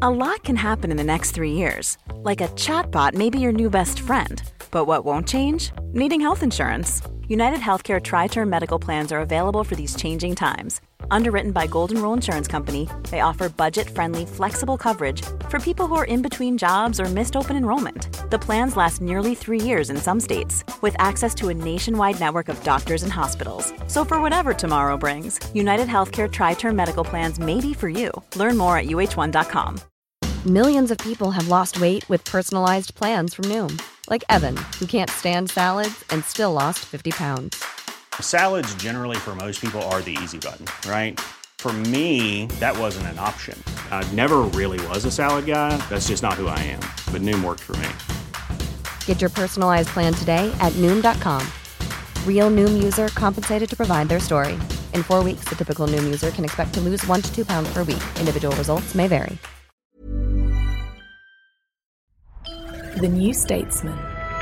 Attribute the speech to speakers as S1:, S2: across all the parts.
S1: A lot can happen in the next 3 years. Like a chatbot may be your new best friend. But what won't change? Needing health insurance. United Healthcare Tri-Term Medical Plans are available for these changing times. Underwritten by Golden Rule Insurance Company, they offer budget-friendly, flexible coverage for people who are in between jobs or missed open enrollment. The plans last nearly 3 years in some states, with access to a nationwide network of doctors and hospitals. So for whatever tomorrow brings, United Healthcare Tri-Term Medical Plans may be for you. Learn more at uh1.com.
S2: Millions of people have lost weight with personalized plans from Noom. Like Evan, who can't stand salads and still lost 50 pounds.
S3: Salads generally for most people are the easy button, right? For me, that wasn't an option. I never really was a salad guy. That's just not who I am. But Noom worked for me.
S2: Get your personalized plan today at Noom.com. Real Noom user compensated to provide their story. In 4 weeks, the typical Noom user can expect to lose 1 to 2 pounds per week. Individual results may vary.
S4: The New Statesman.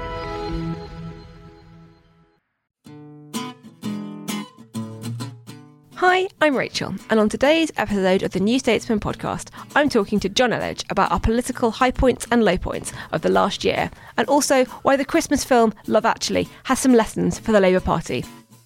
S5: Hi, I'm Rachel, and on today's episode of the New Statesman podcast, I'm talking to John Elledge about our political high points and low points of the last year, and also why the Christmas film Love Actually has some lessons for the Labour Party.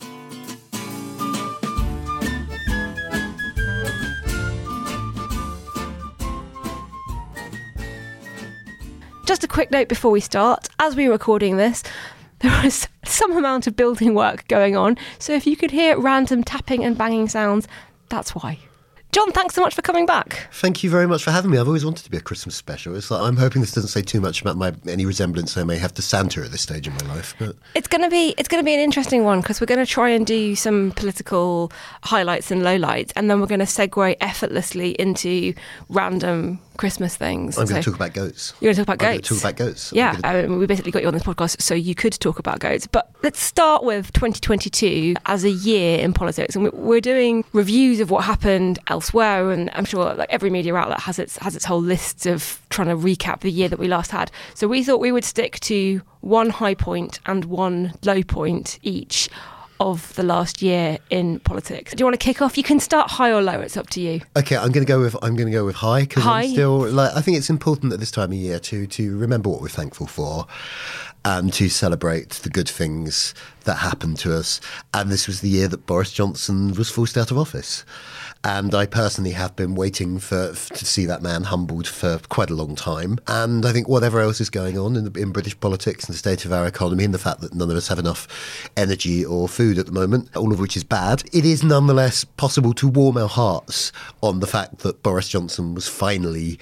S5: Just a quick note before we start. As we're recording this, there was some amount of building work going on, so if you could hear random tapping and banging sounds, that's why. John, thanks so much for coming back.
S6: Thank you very much for having me. I've always wanted to be a Christmas special. It's like, I'm hoping this doesn't say too much about any resemblance I may have to Santa at this stage in my life. But
S5: It's going to be an interesting one, because we're going to try and do some political highlights and lowlights, and then we're going to segue effortlessly into random Christmas things.
S6: I'm going to talk about goats.
S5: You're going to talk about goats?
S6: I'm going to talk about goats.
S5: Yeah, we basically got you on this podcast so you could talk about goats. But let's start with 2022 as a year in politics. And we're doing reviews of what happened elsewhere, and I'm sure like every media outlet has its whole list of trying to recap the year that we last had. So we thought we would stick to one high point and one low point each of the last year in politics. Do you want to kick off? You can start high or low. It's up to you.
S6: Okay, I'm going to go with high, because I'm still I think it's important at this time of year to remember what we're thankful for and to celebrate the good things that happened to us. And this was the year that Boris Johnson was forced out of office. And I personally have been waiting to see that man humbled for quite a long time. And I think whatever else is going on in British politics and the state of our economy and the fact that none of us have enough energy or food at the moment, all of which is bad, it is nonetheless possible to warm our hearts on the fact that Boris Johnson was finally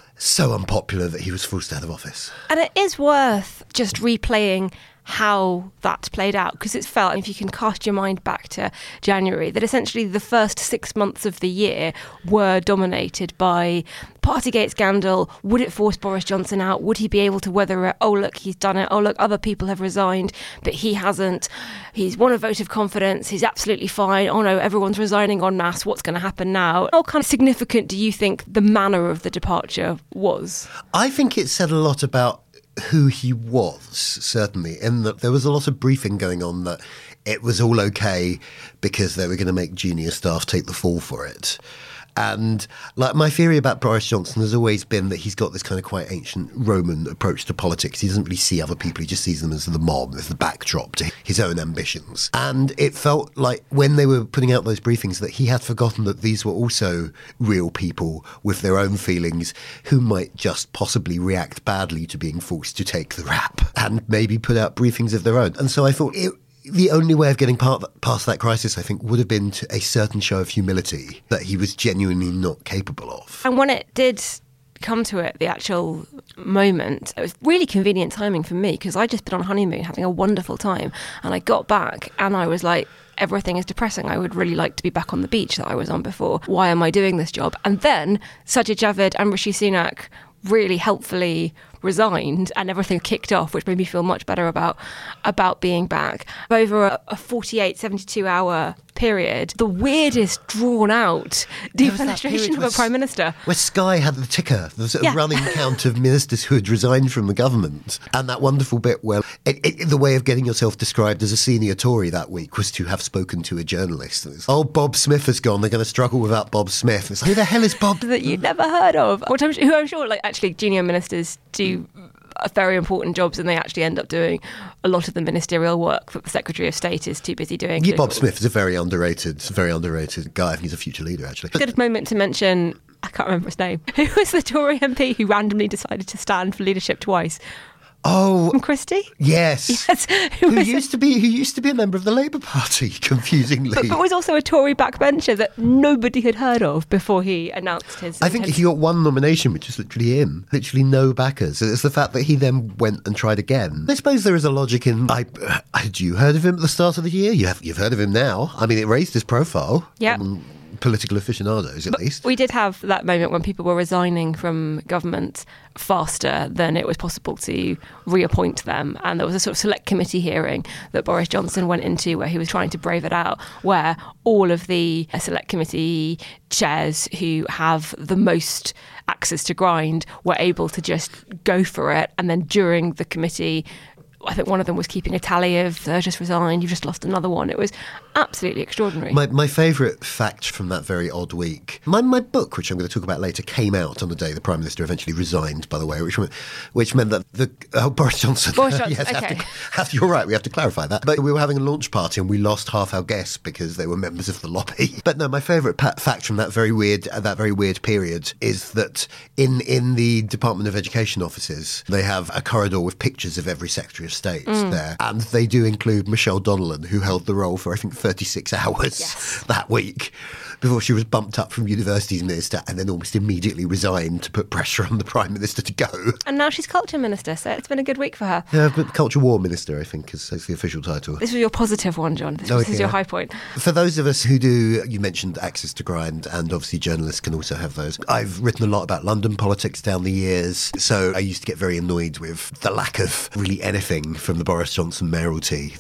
S6: so unpopular that he was forced out of office.
S5: And it is worth just replaying how that played out, because it's felt, if you can cast your mind back to January, that essentially the first 6 months of the year were dominated by Partygate scandal. Would it force Boris Johnson out? Would he be able to weather it? Oh, look, he's done it. Oh, look, other people have resigned, but he hasn't. He's won a vote of confidence. He's absolutely fine. Oh no, everyone's resigning en masse. What's going to happen now? How kind of significant do you think the manner of the departure was?
S6: I think it said a lot about who he was, certainly, in that there was a lot of briefing going on that it was all okay because they were going to make junior staff take the fall for it. And like my theory about Boris Johnson has always been that he's got this kind of quite ancient Roman approach to politics. He doesn't really see other people. He just sees them as the mob, as the backdrop to his own ambitions. And it felt like when they were putting out those briefings that he had forgotten that these were also real people with their own feelings who might just possibly react badly to being forced to take the rap and maybe put out briefings of their own. And so I thought the only way of getting past that crisis, I think, would have been a certain show of humility that he was genuinely not capable of.
S5: And when it did come to it, the actual moment, it was really convenient timing for me, because I'd just been on honeymoon having a wonderful time, and I got back and I was like, everything is depressing. I would really like to be back on the beach that I was on before. Why am I doing this job? And then Sajid Javid and Rishi Sunak really helpfully resigned and everything kicked off, which made me feel much better about being back. Over a 48, 72-hour period, the weirdest drawn out defenestration of a prime minister.
S6: Where Sky had the ticker, the sort of running count of ministers who had resigned from the government. And that wonderful bit where the way of getting yourself described as a senior Tory that week was to have spoken to a journalist. Oh, Bob Smith has gone. They're going to struggle without Bob Smith. It's like, who the hell is Bob?
S5: That you'd never heard of. Who I'm sure, actually, junior ministers do very important jobs, and they actually end up doing a lot of the ministerial work that the Secretary of State is too busy doing.
S6: Yeah, Bob Smith is a very underrated guy. I think he's a future leader, actually.
S5: Good moment to mention, I can't remember his name, who was the Tory MP who randomly decided to stand for leadership twice?
S6: Oh,
S5: Christie?
S6: Yes. Who used to be a member of the Labour Party, confusingly.
S5: But was also a Tory backbencher that nobody had heard of before he announced his
S6: I think he got one nomination, which is literally him. Literally no backers. It's the fact that he then went and tried again. I suppose there is a logic in... Had you heard of him at the start of the year? You've heard of him now. I mean, it raised his profile.
S5: Yeah.
S6: Political aficionados, at least.
S5: We did have that moment when people were resigning from government faster than it was possible to reappoint them. And there was a sort of select committee hearing that Boris Johnson went into where he was trying to brave it out, where all of the select committee chairs who have the most axes to grind were able to just go for it. And then during the committee, I think one of them was keeping a tally of just resigned, you've just lost another one. It was absolutely extraordinary.
S6: My favourite fact from that very odd week, my book, which I'm going to talk about later, came out on the day the Prime Minister eventually resigned, by the way, which meant that Boris Johnson... yes,
S5: okay.
S6: You're right, we have to clarify that. But we were having a launch party and we lost half our guests because they were members of the lobby. But no, my favourite fact from that very weird period is that in the Department of Education offices, they have a corridor with pictures of every Secretary of State there. And they do include Michelle Donnellan, who held the role for, I think, 36 hours that week before she was bumped up from universities minister and then almost immediately resigned to put pressure on the Prime Minister to go.
S5: And now she's culture minister, so it's been a good week for her.
S6: Yeah, but culture war minister, I think, is the official title.
S5: This was your positive one, John. This is your high point.
S6: For those of us who do, you mentioned access to grind, and obviously journalists can also have those. I've written a lot about London politics down the years, so I used to get very annoyed with the lack of really anything from the Boris Johnson mayoralty.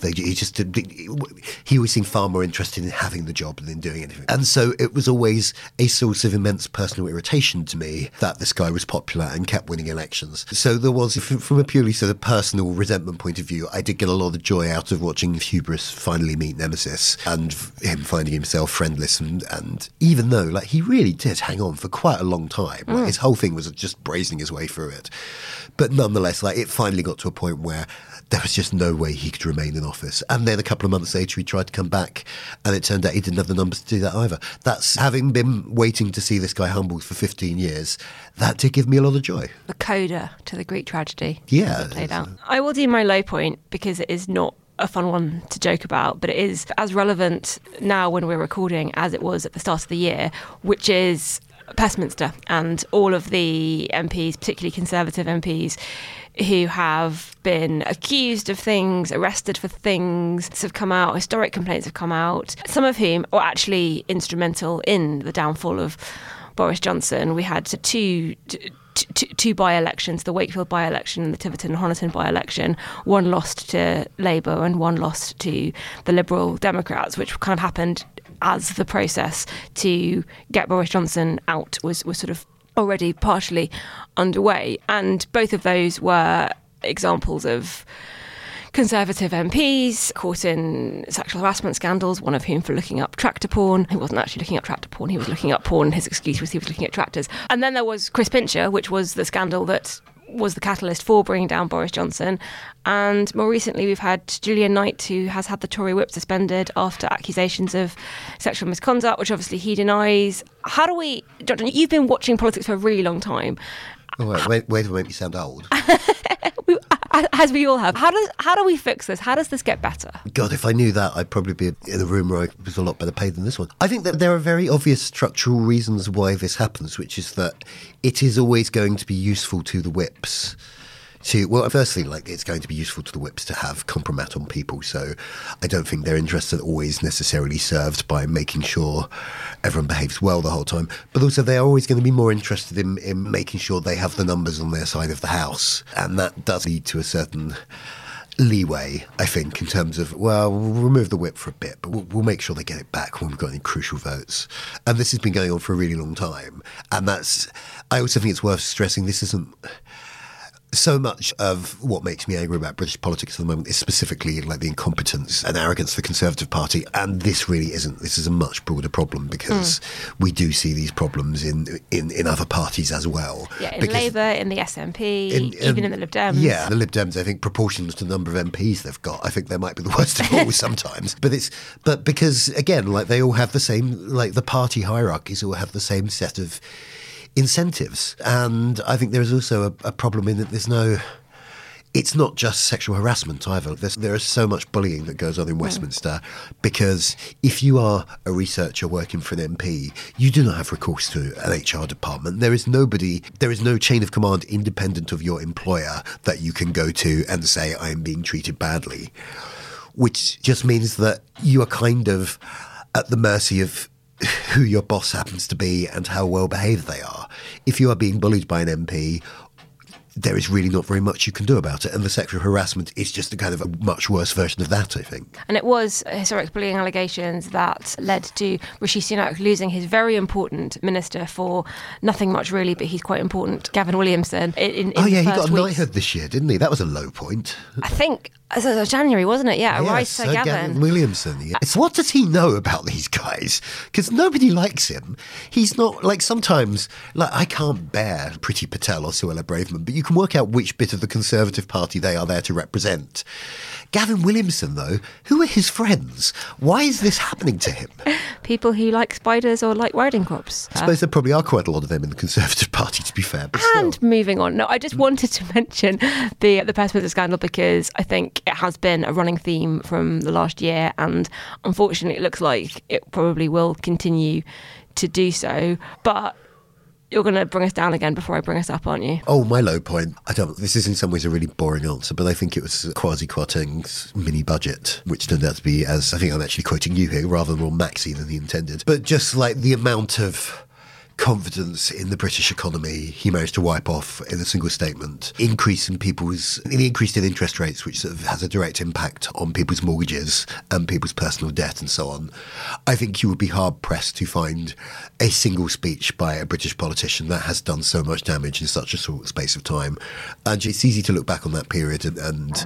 S6: He always seemed far more interested in having the job than in doing anything. And so it was always a source of immense personal irritation to me that this guy was popular and kept winning elections. So there was, from a purely sort of personal resentment point of view, I did get a lot of joy out of watching Hubris finally meet Nemesis and him finding himself friendless. And even though he really did hang on for quite a long time, his whole thing was just brazening his way through it. But nonetheless, it finally got to a point where there was just no way he could remain in office. And then a couple of months later, he tried to come back, and it turned out he didn't have the numbers to do that either. That's having been waiting to see this guy humbled for 15 years. That did give me a lot of joy.
S5: The coda to the Greek tragedy.
S6: Yeah.
S5: Played out. I will do my low point because it is not a fun one to joke about, but it is as relevant now when we're recording as it was at the start of the year, which is Westminster and all of the MPs, particularly Conservative MPs, who have been accused of things, arrested for things, have come out, historic complaints have come out, some of whom are actually instrumental in the downfall of Boris Johnson. We had two by-elections, the Wakefield by-election and the Tiverton and Honiton by-election. One lost to Labour and one lost to the Liberal Democrats, which kind of happened as the process to get Boris Johnson out was sort of already partially underway. And both of those were examples of Conservative MPs caught in sexual harassment scandals, one of whom for looking up tractor porn. He wasn't actually looking up tractor porn, he was looking up porn. His excuse was he was looking at tractors. And then there was Chris Pincher, which was the scandal that was the catalyst for bringing down Boris Johnson. And more recently, we've had Julian Knight, who has had the Tory whip suspended after accusations of sexual misconduct, which obviously he denies. How do we... John, you've been watching politics for a really long time.
S6: Oh, wait to make me sound old.
S5: As we all have. How do we fix this? How does this get better?
S6: God, if I knew that, I'd probably be in a room where I was a lot better paid than this one. I think that there are very obvious structural reasons why this happens, which is that it is always going to be useful to the whips Well, firstly, like, it's going to be useful to the whips to have compromat on people, so I don't think their interests are always necessarily served by making sure everyone behaves well the whole time. But also, they are always going to be more interested in making sure they have the numbers on their side of the house, and that does lead to a certain leeway, I think, in terms of, well, we'll remove the whip for a bit, but we'll make sure they get it back when we've got any crucial votes. And this has been going on for a really long time. And I also think it's worth stressing, this isn't so much of what makes me angry about British politics at the moment is specifically like the incompetence and arrogance of the Conservative Party, and this really isn't. This is a much broader problem because we do see these problems in other parties as well.
S5: Yeah, in Labour, in the SNP, even in the Lib Dems.
S6: Yeah, the Lib Dems, I think, proportionate to the number of MPs they've got, I think they might be the worst of all sometimes. But because, again, like, they all have the same, like, the party hierarchies all have the same set of incentives. And I think there is also a problem in that it's not just sexual harassment either. There is so much bullying that goes on in Westminster because if you are a researcher working for an MP, you do not have recourse to an HR department. There is no chain of command independent of your employer that you can go to and say, I am being treated badly, which just means that you are kind of at the mercy of who your boss happens to be and how well behaved they are. If you are being bullied by an MP, there is really not very much you can do about it. And the sexual harassment is just a kind of a much worse version of that, I think.
S5: And it was historic bullying allegations that led to Rishi Sunak losing his very important minister for nothing much really, but he's quite important, Gavin Williamson. He got a knighthood
S6: this year, didn't he? That was a low point.
S5: I think it was January, wasn't it? Yeah, right, Sir Gavin
S6: Williamson. Yeah. What does he know about these guys? Because nobody likes him. He's not, like, sometimes, like, I can't bear Priti Patel or Suella Braverman, but you can work out which bit of the Conservative Party they are there to represent. Gavin Williamson, though, who are his friends? Why is this happening to him?
S5: People who like spiders or like riding crops.
S6: I suppose there probably are quite a lot of them in the Conservative Party, to be fair. But
S5: and still. Moving on. No, I just wanted to mention the Westminster scandal because I think it has been a running theme from the last year, and unfortunately it looks like it probably will continue to do so. But you're going to bring us down again before I bring us up, aren't you?
S6: Oh, my low point. This is in some ways a really boring answer, but I think it was Kwasi Kwarteng's mini budget, which turned out to be, as I think I'm actually quoting you here, rather more maxi than he intended. But just like the amount of confidence in the British economy he managed to wipe off in a single statement, the increase in interest rates, which sort of has a direct impact on people's mortgages and people's personal debt and so on. I think you would be hard pressed to find a single speech by a British politician that has done so much damage in such a short space of time. And it's easy to look back on that period and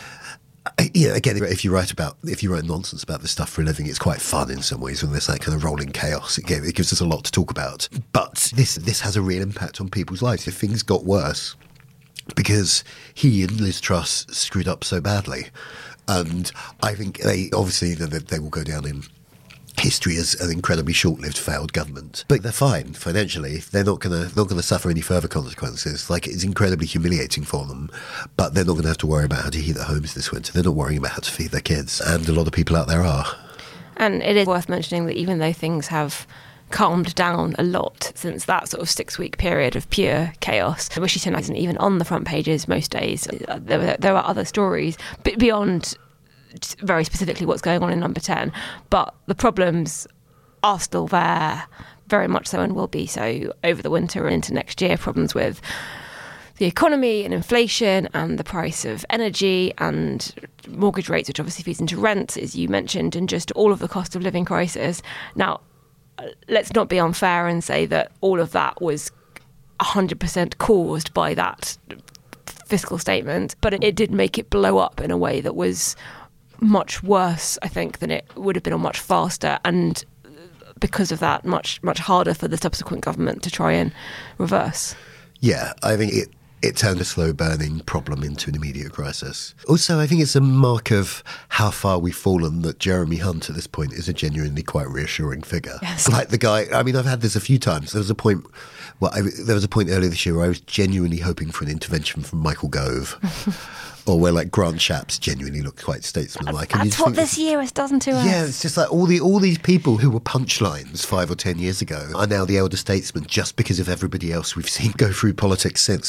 S6: again, if you write nonsense about this stuff for a living, it's quite fun in some ways when there's that kind of rolling chaos. It gives us a lot to talk about. But this has a real impact on people's lives. If things got worse because he and Liz Truss screwed up so badly, and I think they will go down in history as an incredibly short-lived failed government, but they're fine financially. They're not going to suffer any further consequences. Like, it's incredibly humiliating for them, but they're not going to have to worry about how to heat their homes this winter. They're not worrying about how to feed their kids, and a lot of people out there are. And
S5: it is worth mentioning that even though things have calmed down a lot since that sort of 6-week period of pure chaos, Rishi Sunak isn't even on the front pages most days. There are other stories beyond very specifically what's going on in Number 10, but the problems are still there, very much so, and will be so over the winter and into next year. Problems with the economy and inflation and the price of energy and mortgage rates, which obviously feeds into rent, as you mentioned, and just all of the cost of living crisis. Now, let's not be unfair and say that all of that was 100% caused by that fiscal statement, but it did make it blow up in a way that was much worse, I think, than it would have been, or much faster, and because of that, much harder for the subsequent government to try and reverse. Yeah, I think it turned a slow-burning problem into an immediate crisis. Also, I think it's a mark of how far we've fallen that Jeremy Hunt at this point is a genuinely quite reassuring figure. Yes. Like the guy, I mean, I've had this a few times. There was a point earlier this year where I was genuinely hoping for an intervention from Michael Gove. Or where, like, Grant Shapps genuinely looked quite statesmanlike. That's what this year has done to us. Yeah, it's just like all these people who were punchlines 5 or 10 years ago are now the elder statesmen just because of everybody else we've seen go through politics since. But yeah,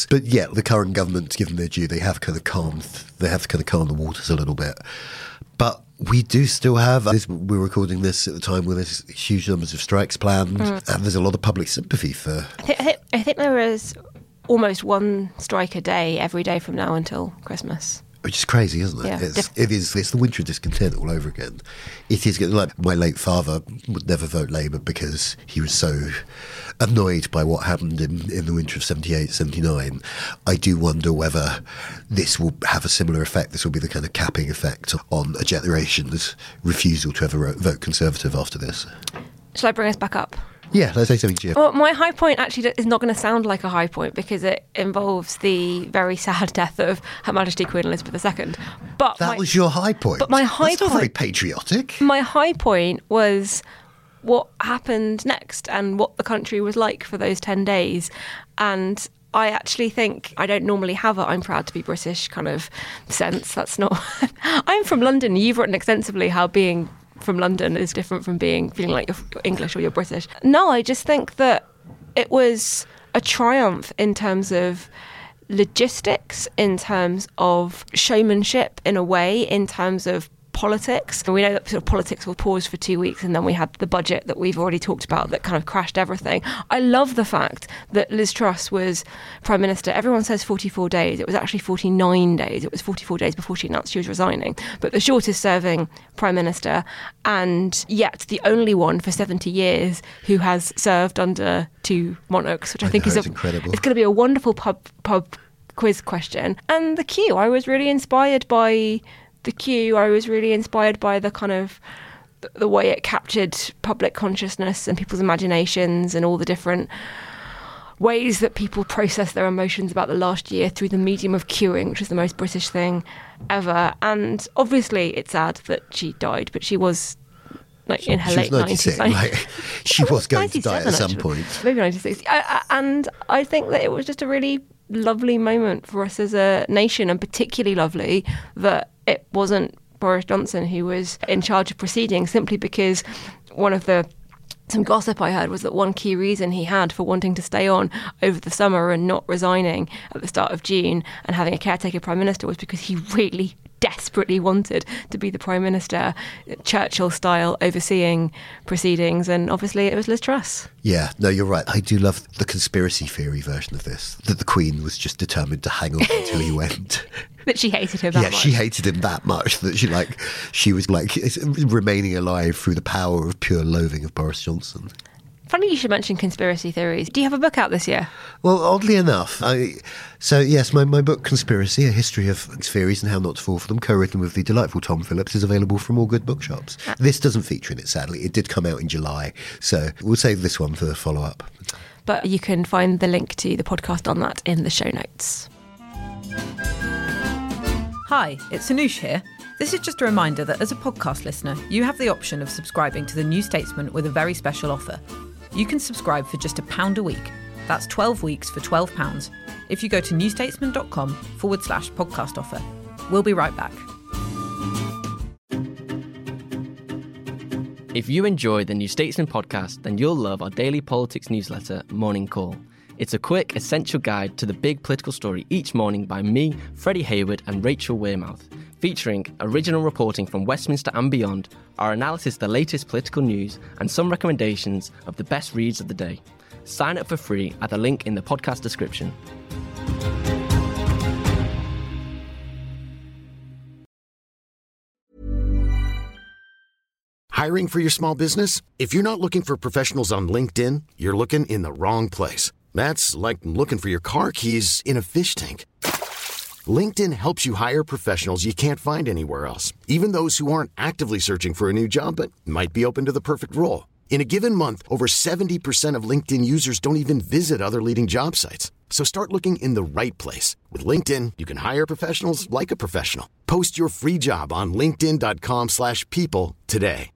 S6: get the current government to give them their due. They have kind of calmed the waters a little bit. But we do still have, we're recording this at the time where there's huge numbers of strikes planned, and there's a lot of public sympathy for...
S5: I think there is almost one strike a day every day from now until Christmas.
S6: Which is crazy, isn't it?
S5: Yeah.
S6: It's the winter of discontent all over again. It is, like my late father would never vote Labour because he was so annoyed by what happened in the winter of 78, 79. I do wonder whether this will have a similar effect. This will be the kind of capping effect on a generation's refusal to ever vote Conservative after this.
S5: Shall I bring us back up?
S6: Yeah, let's say something to you.
S5: Well, my high point actually is not going to sound like a high point because it involves the very sad death of Her Majesty Queen Elizabeth II. But
S6: that was your high point?
S5: But my high
S6: That's not very patriotic.
S5: My high point was what happened next and what the country was like for those 10 days. And I actually think I don't normally have a I'm proud to be British kind of sense. That's not... I'm from London. You've written extensively how being from London is different from feeling like you're English or you're British. No, I just think that it was a triumph in terms of logistics, in terms of showmanship in a way, in terms of politics. And we know that sort of politics will pause for 2 weeks, and then we had the budget that we've already talked about that kind of crashed everything. I love the fact that Liz Truss was Prime Minister. Everyone says 44 days. It was actually 49 days. It was 44 days before she announced she was resigning. But the shortest serving Prime Minister, and yet the only one for 70 years who has served under two monarchs, which I think is
S6: incredible.
S5: It's going to be a wonderful pub quiz question. And the queue, I was really inspired by the queue. I was really inspired by the kind of the way it captured public consciousness and people's imaginations and all the different ways that people process their emotions about the last year through the medium of queuing, which is the most British thing ever. And obviously it's sad that she died, but she was like in her late 90s.
S6: Like, she was going to die at some point.
S5: Maybe 96. And I think that it was just a really lovely moment for us as a nation, and particularly lovely that it wasn't Boris Johnson who was in charge of proceedings, simply because some gossip I heard was that one key reason he had for wanting to stay on over the summer and not resigning at the start of June and having a caretaker Prime Minister was because he really desperately wanted to be the Prime Minister, Churchill style, overseeing proceedings, and obviously it was Liz Truss.
S6: Yeah, no, you're right. I do love the conspiracy theory version of this, that the Queen was just determined to hang on until he went.
S5: That she hated him that much.
S6: Yeah, she hated him that much that she was remaining alive through the power of pure loathing of Boris Johnson.
S5: Funny you should mention conspiracy theories. Do you have a book out this year?
S6: Well, oddly enough, my book Conspiracy, A History of Theories and How Not to Fall for Them, co-written with the delightful Tom Phillips, is available from all good bookshops. This doesn't feature in it, sadly. It did come out in July, so we'll save this one for the follow-up.
S5: But you can find the link to the podcast on that in the show notes.
S7: Hi, it's Anoosh here. This is just a reminder that as a podcast listener, you have the option of subscribing to The New Statesman with a very special offer. You can subscribe for just £1 a week. That's 12 weeks for £12 if you go to newstatesman.com/podcast offer. We'll be right back.
S8: If you enjoy the New Statesman podcast, then you'll love our daily politics newsletter, Morning Call. It's a quick, essential guide to the big political story each morning by me, Freddie Hayward and Rachel Wearmouth, featuring original reporting from Westminster and beyond, our analysis of the latest political news, and some recommendations of the best reads of the day. Sign up for free at the link in the podcast description.
S9: Hiring for your small business? If you're not looking for professionals on LinkedIn, you're looking in the wrong place. That's like looking for your car keys in a fish tank. LinkedIn helps you hire professionals you can't find anywhere else, even those who aren't actively searching for a new job but might be open to the perfect role. In a given month, over 70% of LinkedIn users don't even visit other leading job sites. So start looking in the right place. With LinkedIn, you can hire professionals like a professional. Post your free job on linkedin.com/people today.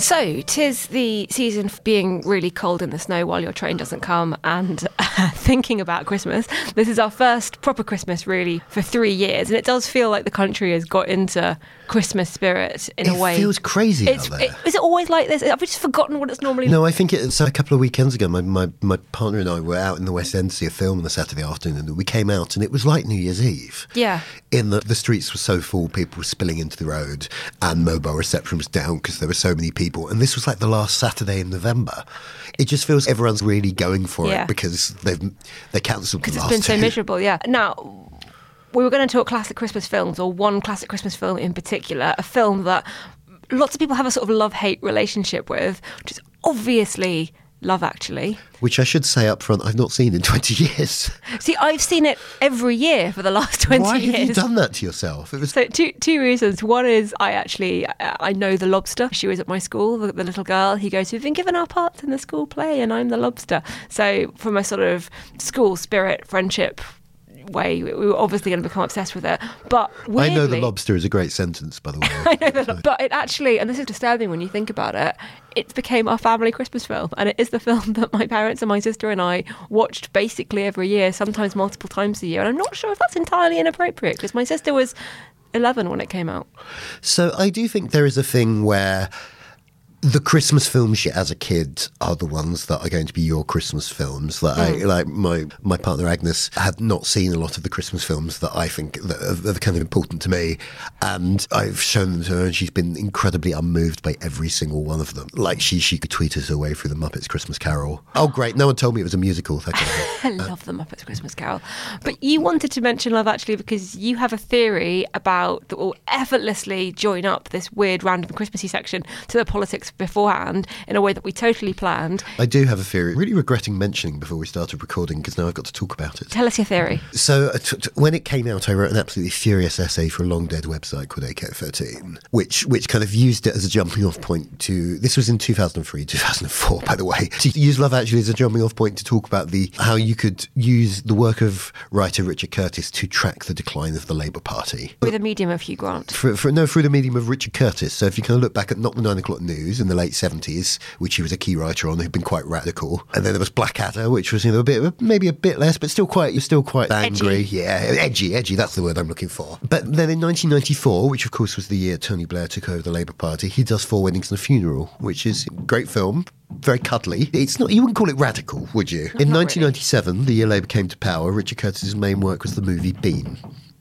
S5: So, 'tis the season for being really cold in the snow while your train doesn't come and thinking about Christmas. This is our first proper Christmas, really, for 3 years. And it does feel like the country has got into Christmas spirit in a way.
S6: It feels crazy out there.
S5: Is it always like this? I've just forgotten what it's normally like.
S6: No, I think it's a couple of weekends ago. My partner and I were out in the West End to see a film on a Saturday afternoon, and we came out, and it was like New Year's Eve.
S5: Yeah.
S6: In that the streets were so full, people were spilling into the road, and mobile reception was down because there were so many people. And this was like the last Saturday in November. It just feels everyone's really going for it because they cancelled the last two.
S5: Because it's been so miserable, yeah. Now, we were going to talk classic Christmas films, or one classic Christmas film in particular, a film that lots of people have a sort of love-hate relationship with, which is obviously Love Actually.
S6: Which I should say up front, I've not seen in 20 years.
S5: See, I've seen it every year for the last 20 years.
S6: Why have you done that to yourself?
S5: So two reasons. One is I know the lobster. She was at my school, the little girl. He goes, we've been given our parts in the school play and I'm the lobster. So from a sort of school spirit, friendship way, we were obviously going to become obsessed with it. But weirdly,
S6: I know the lobster is a great sentence, by the way.
S5: I know but it actually, and this is disturbing when you think about it, it became our family Christmas film, and it is the film that my parents and my sister and I watched basically every year, sometimes multiple times a year. And I'm not sure if that's entirely inappropriate, because my sister was 11 when it came out.
S6: So I do think there is a thing where the Christmas films you as a kid are the ones that are going to be your Christmas films. That my partner Agnes had not seen a lot of the Christmas films that I think that are kind of important to me, and I've shown them to her, and she's been incredibly unmoved by every single one of them. Like she could tweet us away through the Muppets Christmas Carol. Oh great, no one told me it was a musical.
S5: I love the Muppets Christmas Carol. But you wanted to mention Love Actually because you have a theory about that will effortlessly join up this weird random Christmassy section to the politics beforehand in a way that we totally planned.
S6: I do have a theory, really regretting mentioning before we started recording because now I've got to talk about it.
S5: Tell us your theory.
S6: So when it came out, I wrote an absolutely furious essay for a long dead website called AK13, which kind of used it as a jumping off point to, this was in 2003, 2004 by the way, to use Love Actually as a jumping off point to talk about how you could use the work of writer Richard Curtis to track the decline of the Labour Party.
S5: Through the medium of Hugh Grant.
S6: Through the medium of Richard Curtis. So if you kind of look back at Not the 9 O'Clock News in the late 70s, which he was a key writer on, who'd been quite radical. And then there was Blackadder, which was maybe a bit less, but still quite angry.
S5: Edgy.
S6: Yeah, edgy, that's the word I'm looking for. But then in 1994, which of course was the year Tony Blair took over the Labour Party, he does Four Weddings and a Funeral, which is a great film. Very cuddly. It's not. You wouldn't call it radical, would you? In 1997, really. The year Labour came to power, Richard Curtis's main work was the movie Bean.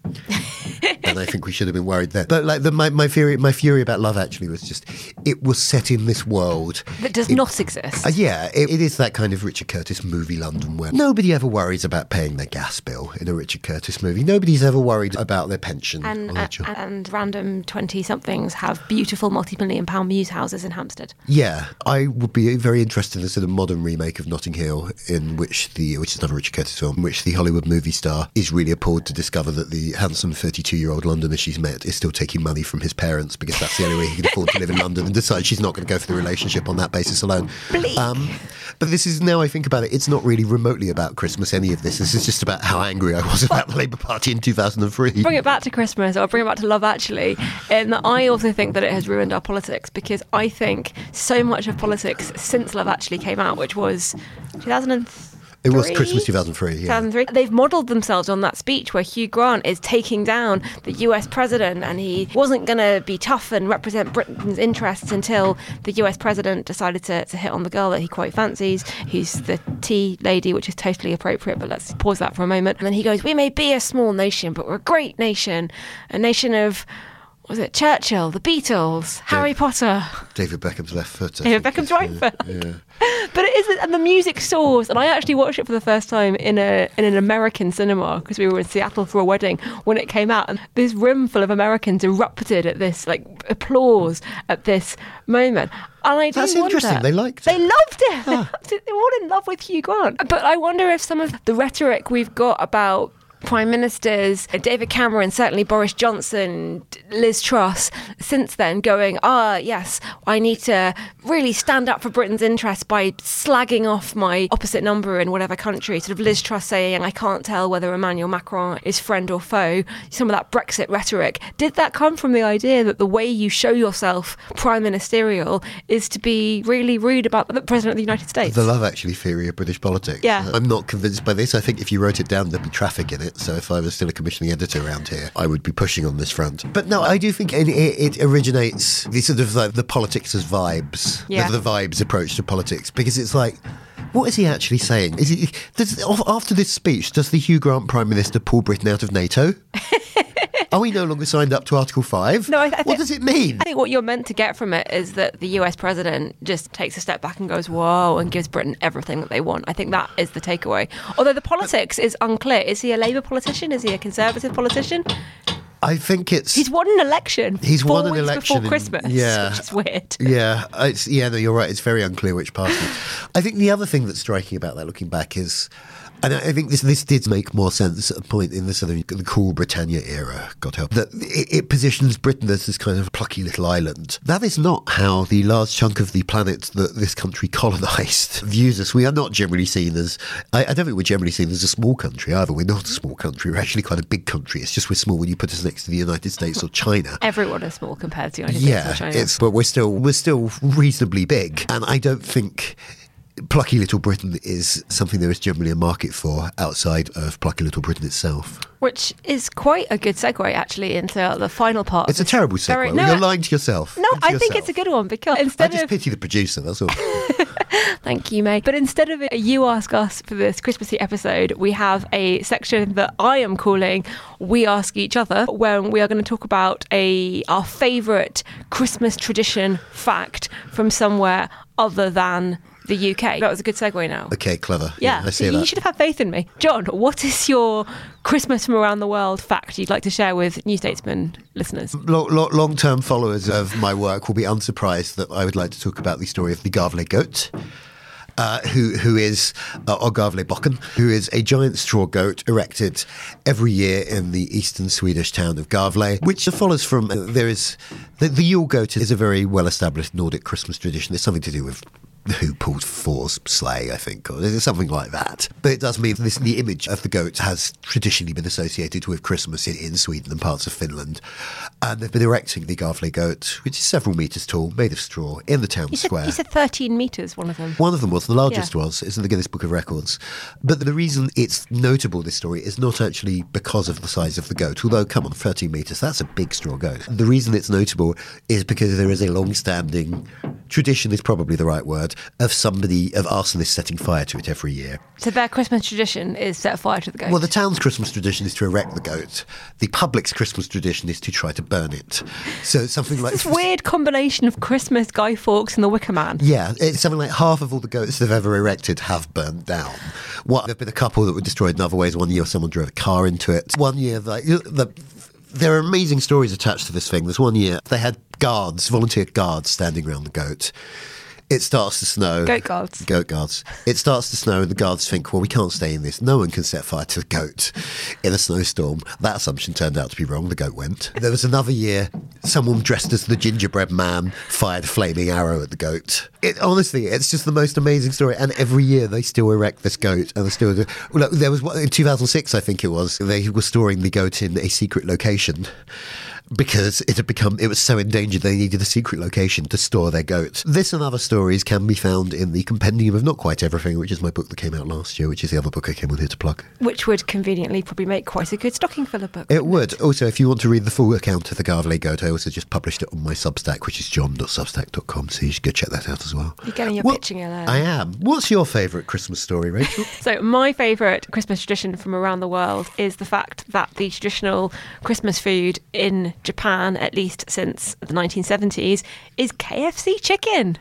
S6: And I think we should have been worried then. But like my fury about Love Actually was just, it was set in this world
S5: that does not exist.
S6: It is that kind of Richard Curtis movie London where nobody ever worries about paying their gas bill in a Richard Curtis movie. Nobody's ever worried about their pension.
S5: And random 20-somethings have beautiful multi-million-pound mews houses in Hampstead.
S6: Yeah, I would be very interested in a sort of modern remake of Notting Hill, which is another Richard Curtis film, in which the Hollywood movie star is really appalled to discover that the handsome 32-year-old Londoner she's met is still taking money from his parents because that's the only way he can afford to live in London, and decides she's not going to go for the relationship on that basis alone. But this is, now I think about it, it's not really remotely about Christmas, any of this. This is just about how angry I was about the Labour Party in 2003.
S5: Bring it back to Christmas, or bring it back to Love Actually. And I also think that it has ruined our politics, because I think so much of politics since Love Actually came out, which was 2003.
S6: It was Christmas 2003, yeah.
S5: 2003. They've modelled themselves on that speech where Hugh Grant is taking down the US president, and he wasn't going to be tough and represent Britain's interests until the US president decided to hit on the girl that he quite fancies, who's the tea lady, which is totally appropriate, but let's pause that for a moment. And then he goes, we may be a small nation, but we're a great nation, a nation of... was it Churchill, the Beatles, Harry Potter?
S6: David Beckham's left foot.
S5: David Beckham's right foot. Yeah. But it is, and the music soars. And I actually watched it for the first time in an American cinema, because we were in Seattle for a wedding when it came out. And this room full of Americans erupted at this, like, applause at this moment. And I do
S6: That's
S5: wonder,
S6: interesting. They liked it.
S5: They loved it. They were all in love with Hugh Grant. But I wonder if some of the rhetoric we've got about prime ministers, David Cameron, certainly Boris Johnson, Liz Truss, since then going, yes, I need to really stand up for Britain's interests by slagging off my opposite number in whatever country. Sort of Liz Truss saying, I can't tell whether Emmanuel Macron is friend or foe. Some of that Brexit rhetoric. Did that come from the idea that the way you show yourself prime ministerial is to be really rude about the President of the United States?
S6: The Love Actually theory of British politics.
S5: Yeah.
S6: I'm not convinced by this. I think if you wrote it down, there'd be traffic in it. So if I was still a commissioning editor around here, I would be pushing on this front. But no, I do think it originates the sort of like the politics as vibes, the vibes approach to politics, because it's like, what is he actually saying? After this speech, does the Hugh Grant Prime Minister pull Britain out of NATO? Are we no longer signed up to Article 5?
S5: No,
S6: what does it mean?
S5: I think what you're meant to get from it is that the US president just takes a step back and goes, whoa, and gives Britain everything that they want. I think that is the takeaway. Although the politics is unclear. Is he a Labour politician? Is he a Conservative politician?
S6: I think he's
S5: won an election.
S6: He's won an
S5: weeks
S6: election
S5: before Christmas, which is weird.
S6: Yeah, no, you're right. It's very unclear which party. I think the other thing that's striking about that, looking back, is, and I think this did make more sense at a point in the sort of the cool Britannia era, God help, that it positions Britain as this kind of plucky little island. That is not how the large chunk of the planet that this country colonised views us. We are not generally seen as, I don't think we're generally seen as a small country either. We're not a small country. We're actually quite a big country. It's just we're small when you put us next to the United States or China.
S5: Everyone is small compared to the United States or China.
S6: But we're still reasonably big. And I don't think plucky little Britain is something there is generally a market for outside of plucky little Britain itself.
S5: Which is quite a good segue, actually, into the final part.
S6: It's a terrible segue. You're lying to yourself.
S5: No, I think it's a good one, because
S6: I just pity the producer, that's all.
S5: Thank you, May. But instead of a You Ask Us for this Christmassy episode, we have a section that I am calling We Ask Each Other, where we are going to talk about our favourite Christmas tradition fact from somewhere other than the UK. That was a good segue now.
S6: Okay, clever.
S5: Yeah,
S6: I see that.
S5: You should have had faith in me. John, what is your Christmas from around the world fact you'd like to share with New Statesman listeners?
S6: Long-term followers of my work will be unsurprised that I would like to talk about the story of the Gavle goat. Who is Gavle Bocken, who is a giant straw goat erected every year in the eastern Swedish town of Gavle, which follows from, there is, the Yule goat is a very well-established Nordic Christmas tradition. It's something to do with who pulled Thor's sleigh, I think, or something like that. But it does mean the image of the goat has traditionally been associated with Christmas in Sweden and parts of Finland. And they've been erecting the Gavle goat, which is several metres tall, made of straw, in the town square.
S5: You said 13 metres, one of them.
S6: One of them was. The largest was. It's in the Guinness Book of Records. But the reason it's notable, this story, is not actually because of the size of the goat. Although, come on, 13 metres, that's a big straw goat. The reason it's notable is because there is a long-standing tradition, is probably the right word, of arsonists setting fire to it every year.
S5: So their Christmas tradition is set fire to the goat?
S6: Well, the town's Christmas tradition is to erect the goat. The public's Christmas tradition is to try to burn it. So something like...
S5: This weird combination of Christmas, Guy Fawkes and the Wicker Man.
S6: Yeah, it's something like half of all the goats they've ever erected have burned down. There have been a couple that were destroyed in other ways. One year someone drove a car into it. One year, there are amazing stories attached to this thing. There's one year they had volunteer guards standing around the goat. It starts to snow.
S5: Goat guards.
S6: Goat guards. It starts to snow and the guards think, well, we can't stay in this. No one can set fire to the goat in a snowstorm. That assumption turned out to be wrong. The goat went. There was another year, someone dressed as the gingerbread man fired a flaming arrow at the goat. Honestly, it's just the most amazing story. And every year they still erect this goat. And they still do. Well, there was one in 2006, I think it was. They were storing the goat in a secret location, because it was so endangered they needed a secret location to store their goats. This and other stories can be found in the Compendium of Not Quite Everything, which is my book that came out last year, which is the other book I came on here to plug.
S5: Which would conveniently probably make quite a good stocking filler book.
S6: It would. Also, if you want to read the full account of the Gavle goat, I also just published it on my Substack, which is john.substack.com, so you should go check that out as well.
S5: You're getting your pitching alert.
S6: I am. What's your favourite Christmas story, Rachel?
S5: So my favourite Christmas tradition from around the world is the fact that the traditional Christmas food in Japan, at least since the 1970s, is KFC chicken.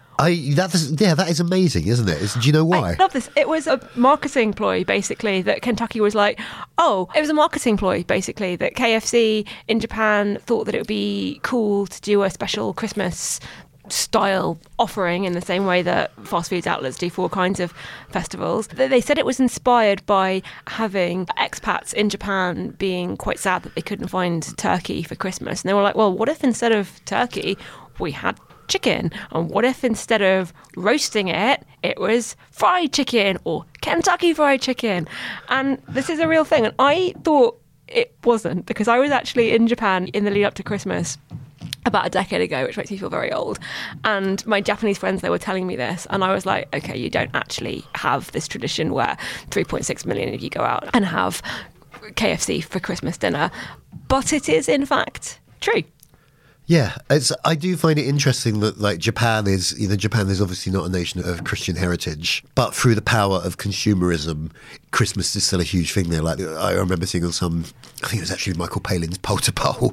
S6: That is amazing, isn't it? Do you know why?
S5: I love this. It was a marketing ploy, basically, that Kentucky was like, it was a marketing ploy, basically, that KFC in Japan thought that it would be cool to do a special Christmas style offering in the same way that fast foods outlets do for all kinds of festivals. They said it was inspired by having expats in Japan being quite sad that they couldn't find turkey for Christmas. And they were like, well, what if instead of turkey we had chicken? And what if instead of roasting it, it was fried chicken or Kentucky Fried Chicken? And this is a real thing. And I thought it wasn't, because I was actually in Japan in the lead up to Christmas about a decade ago, which makes me feel very old. And my Japanese friends, they were telling me this. And I was like, okay, you don't actually have this tradition where 3.6 million of you go out and have KFC for Christmas dinner. But it is, in fact, true.
S6: Yeah, I do find it interesting that Japan is obviously not a nation of Christian heritage, but through the power of consumerism, Christmas is still a huge thing there. Like, I remember seeing on I think it was actually Michael Palin's Poll to Poll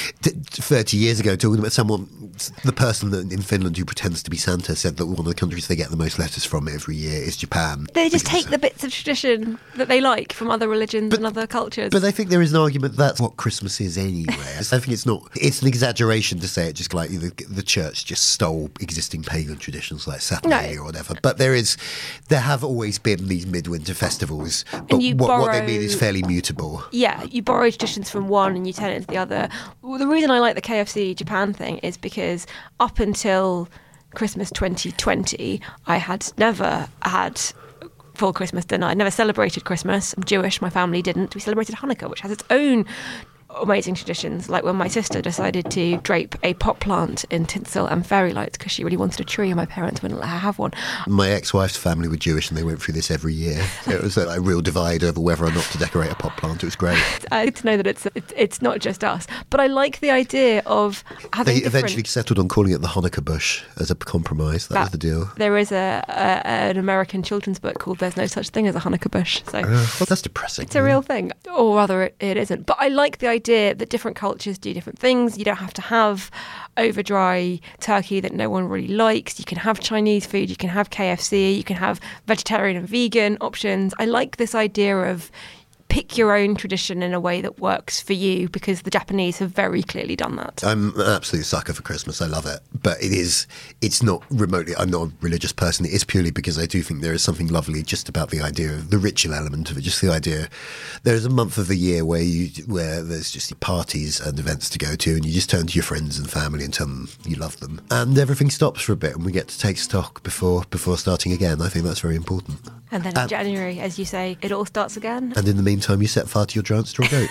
S6: 30 years ago, talking about the person in Finland who pretends to be Santa said that one of the countries they get the most letters from every year is Japan.
S5: They just take the bits of tradition that they like from other religions and other cultures.
S6: But I think there is an argument that's what Christmas is anyway. I think it's an exaggeration to say it just like the church just stole existing pagan traditions like Saturnalia or whatever. But there have always been these midwinter festivals. But what they mean is fairly mutable.
S5: Yeah, you borrow traditions from one and you turn it into the other. Well, the reason I like the KFC Japan thing is because up until Christmas 2020, I had never had full Christmas dinner. I never celebrated Christmas. I'm Jewish, my family didn't. We celebrated Hanukkah, which has its own amazing traditions, like when my sister decided to drape a pot plant in tinsel and fairy lights because she really wanted a tree and my parents wouldn't let her have one.
S6: My ex-wife's family were Jewish and they went through this every year. It was a real divide over whether or not to decorate a pot plant. It was great.
S5: I get to know that it's not just us, but I like the idea of having
S6: They eventually settled on calling it the Hanukkah bush as a compromise. That was the deal.
S5: There is an American children's book called There's No Such Thing as a Hanukkah Bush. So
S6: well, that's depressing.
S5: It's a real thing. Or rather, it isn't. But I like the idea that different cultures do different things. You don't have to have over dry turkey that no one really likes. You can have Chinese food, you can have KFC, you can have vegetarian and vegan options. I like this idea of pick your own tradition in a way that works for you, because the Japanese have very clearly done that.
S6: I'm an absolute sucker for Christmas. I love it. But it's not remotely, I'm not a religious person. It is purely because I do think there is something lovely just about the idea of the ritual element of it. Just the idea, there's a month of the year where there's just parties and events to go to, and you just turn to your friends and family and tell them you love them. And everything stops for a bit and we get to take stock before starting again. I think that's very important.
S5: And then in January, as you say, it all starts again.
S6: And in the meantime, you set fire to your giant straw goat.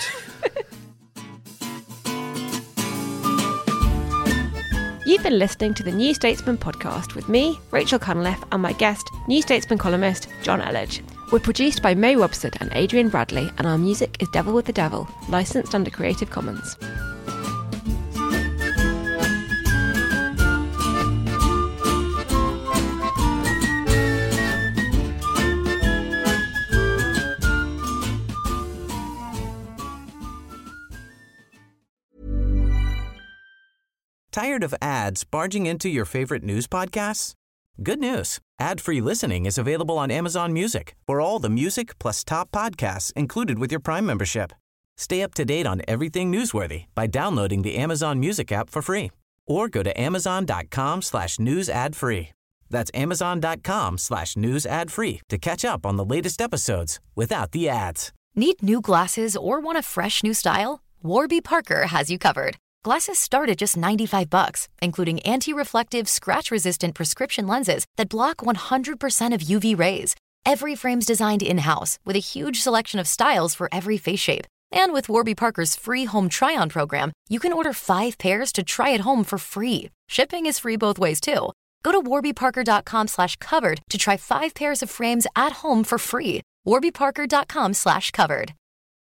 S5: You've been listening to the New Statesman podcast with me, Rachel Cunliffe, and my guest, New Statesman columnist John Elledge. We're produced by May Robson and Adrian Bradley, and our music is Devil with the Devil, licensed under Creative Commons.
S10: Tired of ads barging into your favorite news podcasts? Good news. Ad-free listening is available on Amazon Music for all the music plus top podcasts included with your Prime membership. Stay up to date on everything newsworthy by downloading the Amazon Music app for free or go to amazon.com/news ad free. That's amazon.com/news ad free to catch up on the latest episodes without the ads.
S11: Need new glasses or want a fresh new style? Warby Parker has you covered. Glasses start at just $95, including anti-reflective, scratch-resistant prescription lenses that block 100% of UV rays. Every frame's designed in-house with a huge selection of styles for every face shape. And with Warby Parker's free home try-on program, you can order 5 pairs to try at home for free. Shipping is free both ways, too. Go to warbyparker.com/covered to try 5 pairs of frames at home for free. warbyparker.com/covered.